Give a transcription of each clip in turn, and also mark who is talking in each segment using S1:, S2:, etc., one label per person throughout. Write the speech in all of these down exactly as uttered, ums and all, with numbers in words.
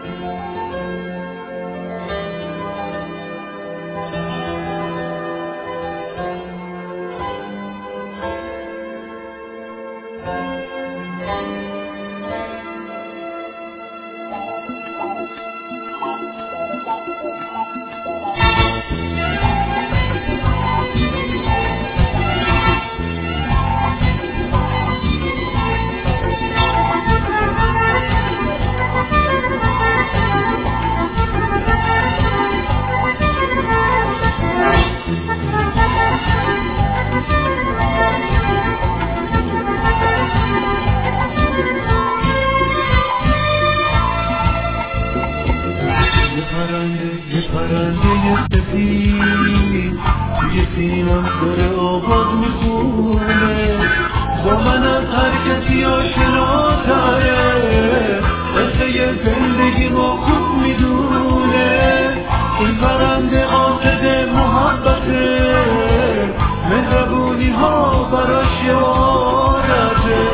S1: یه پرنده سفید توی سینم داره آواز میخونه، با من از هر کسی آشناتره، قصه زندگی ما خوب میدونه. این پرنده قاصد محبته، مهربونی ها براش یه عادته.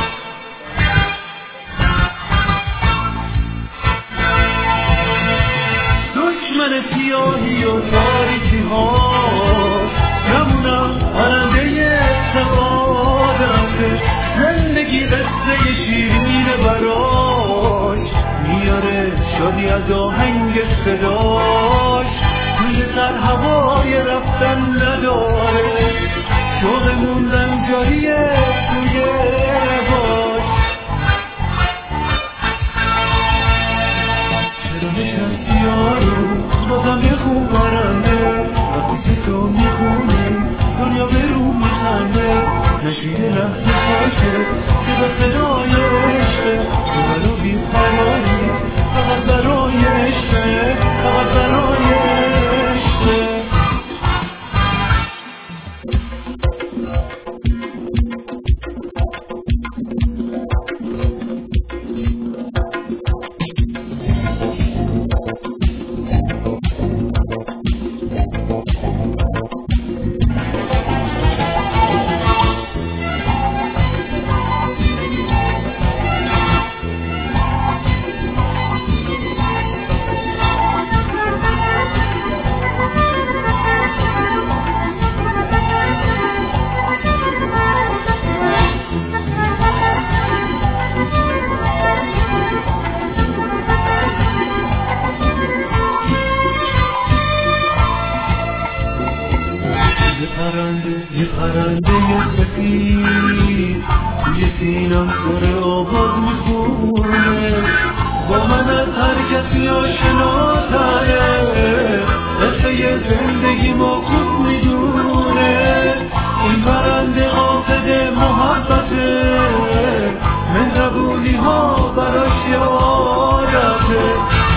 S1: دشمن سیاهی و تاریکی ها نمونم پرنده سعادته، زندگی قصه شیرینه براش، میاره شادی از آهنگ صداش، توی سر هوای رفتن نداره، شوق موندن جاریه توی رواش. چرا نشستی یارو بازم یه خوب پرنده، وقتی که تو میخونی دنیا به رو میخنده، نشید لحظه ساکت که به صدای عشقه، تو برا بیقراری فقط برای عشقه، فقط برای عشقه. یه پرنده یه پرنده سفید توی سینم داره آواز میخونه، با من از هر کسی آشناتره، قصه زندگی ما خوب میدونه. این پرنده قاصد محبته، مهربونی ها براش یه عادته.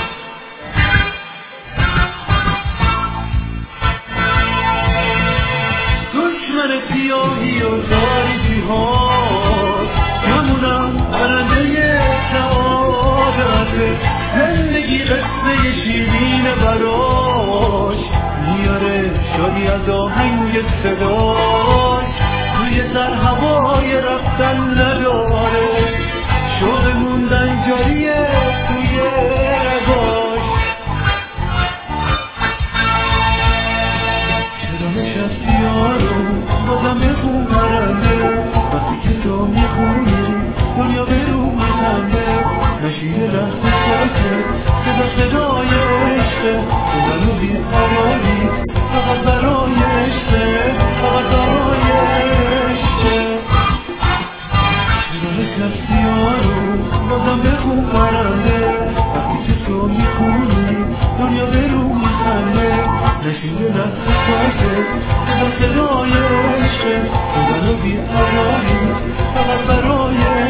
S1: دشمن سیاهی و تاریکی ها نمونم پرنده سعادته، زندگی قصه شیرینه براش، میاره شادی از آهنگ صداش، توی سر هوای رفتن نداره، شوق موندن جاریه توی رگاش. چرا نشستی یارو بازم یه خون پرنده، وقتی که تو میخونی دنیا به رو میخنده، نشید لحظه ساکت که به صدای عشقه، تو منو بیقراری فقط برای عشقه، فقط برای عشقه. چرا نشستی یارو بازم یه خون پرنده، وقتی که تو میخونی دنیا به رو میخنده، نشید لحظه ساکت که به صدای عشقه، تو منو بیقراری فقط برای